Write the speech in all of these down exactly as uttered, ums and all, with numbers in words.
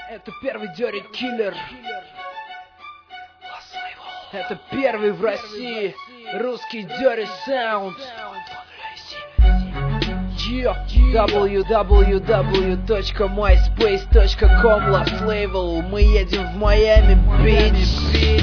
Это первый Dirty Killer. Это первый в России русский Dirty Sound. дабл ю дабл ю дабл ю точка майспейс точка ком Last Label. Мы едем в Майами, бич.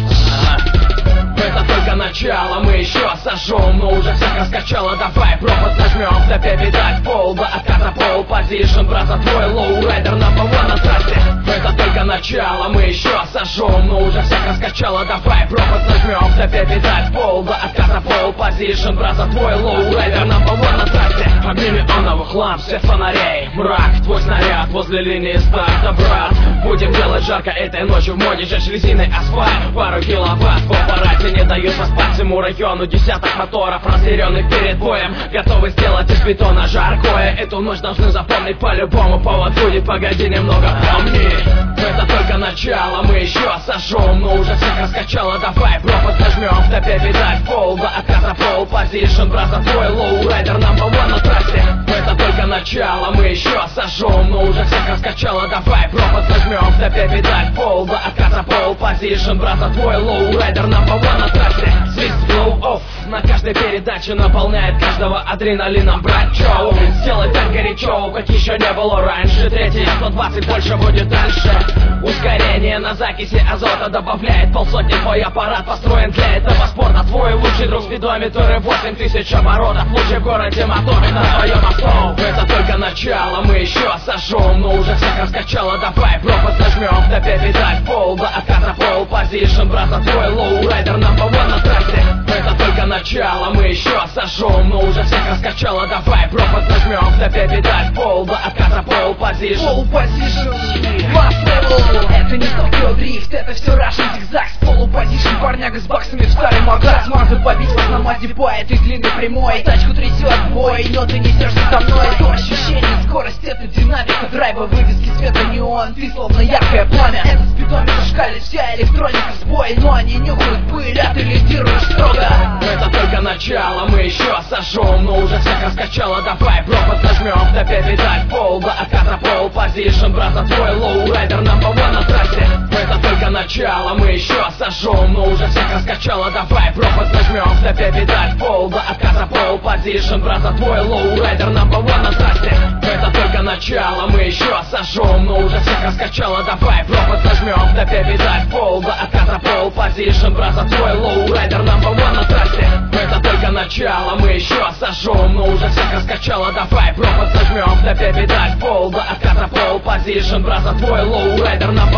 Это только начало, мы еще сожжем, но уже всех раскачало. Давай пропасть нажмем, в топе педаль пол, до отката пол позишн, брат, за твой лоурайдер number one на трассе. Это только начало, мы еще сожжем, но уже всех раскачало. Давай пропасть нажмем, в топе педаль пол, до отката пол позишн, брат, за твой лоурайдер number one на трассе. Огни неоновых ламп, свет фонарей, мрак, твой снаряд возле линии старта, брат. Будем делать жарко этой ночью, в моде жечь резиной асфальт. Пару киловатт в аппарате не дают поспать всему району. Десяток моторов, разъяренных перед боем, готовы сделать из бетона жаркое. Эту ночь должны запомнить по-любому. Повод будет, погоди немного, помни. Это только начало, мы еще сожжем, но уже всех раскачало. Давай пропасть нажмем, в топе педаль пол, до отката пол позишн, брат, за твой лоурайдер number one на трассе. Это только начало, мы еще сожжем, но уже всех раскачало. Давай пропасть нажмем, в топе педаль пол, до отката пол позишн, брат, за твой лоурайдер number one на трассе. Свист blow-off на каждой передаче наполняет каждого адреналином, брат, чоу. Сделай так горячо, как еще не было раньше. Третий сто двадцать, больше будет дальше. Ускорение на закиси азота добавляет полсотни. Твой аппарат построен для этого спорта. Твой лучший друг спидометр и восемь тысяч оборотов. Лучший в городе моторы на твоем авто. Это только начало, мы еще сожжем, но уже всех раскачало. Давай пропасть нажмем, в топе педаль пол, до отката пол позишн, брат, за твой лоурайдер number one на трассе. Это только начало, мы еще сожжем, но уже всех раскачало. Давай пропасть нажмем, в топе педаль пол, до отката пол позишн. Пол позишн, Last Label. Это не Токио дрифт, это все Russian зигзаг. С полупозишн парняга с баксами в старый магаз. Мазы побить вас на мазе по этой длинной прямой. Тачку трясет бой, но ты несешься со мной. То ощущение, скорость, это динамика драйва, вывески, света, неон. Ты словно яркое пламя. Это спидометр шкалит, вся электроника в сбой. Но они нюхают пыль, а ты лидируешь строго. Это только начало, мы еще сожжем, но уже всех раскачало. Давай пропасть нажмем, в топе педаль пол, до отката пол позишн, брат, за твой лоурайдер number one на трассе. Это только начало, мы еще сожжем, но уже всех раскачало. Давай пропасть нажмем, в топе педаль пол, до отката пол позишн, брат, за твой лоурайдер number one на трассе. Это только начало, мы еще сожжем, но уже всех раскачало. Давай пропасть нажмем, в топе педаль пол, до отката пол позишн, брат, за твой лоурайдер number one на трассе. Это только начало, мы еще сожжем, но уже всех раскачало. Давай пропасть нажмем, в топе педаль пол, до отката пол позишн, брат, за твой лоурайдер number one.